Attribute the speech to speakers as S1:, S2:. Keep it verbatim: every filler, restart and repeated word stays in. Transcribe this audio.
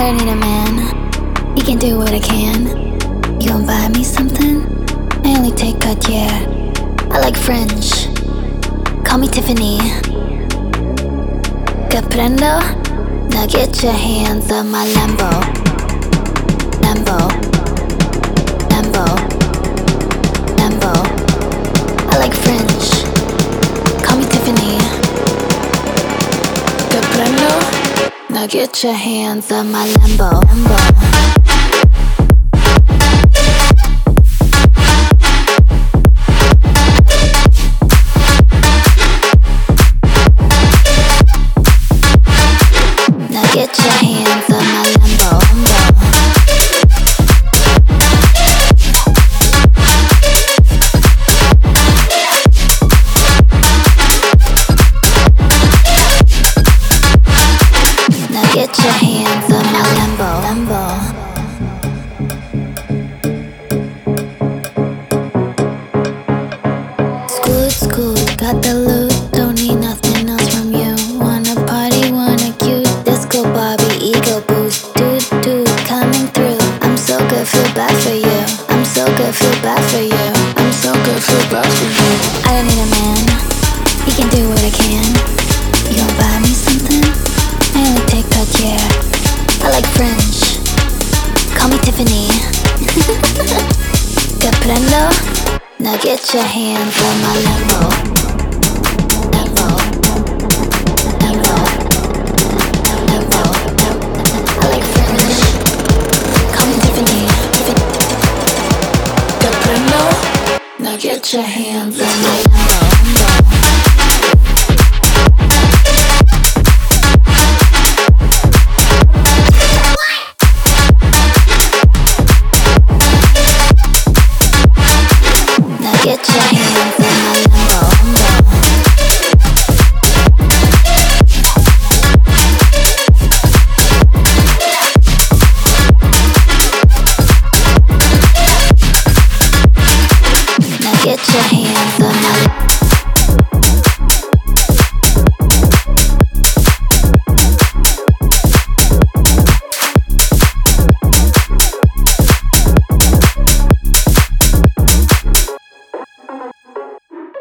S1: don't need a man, he can do what I can. You gon' buy me something? I only take Cartier. I like French, call me Tiffany. Que prendo? Now get your hands on my Lambo. Lambo, Lambo, Lambo. I like French, call me Tiffany. Que prendo? Now get your hands on my Lambo. Lambo. Get your hands on my Lambo, Lambo. Now get your hands on my Lambo, Lambo. School is school, got the loot, don't need nothing else from you. Wanna party, wanna cute. Barbie ego boost, dude, dude, coming through. I'm so good, feel bad for you. I'm so good, feel bad for you. I'm so good, feel bad for you. I don't need a man, he can do what I can. You gon' buy me something? I only take Cartier. I like French, call me Tiffany. Que prendo? Now get your hands on my Lambo. Now get your hands on my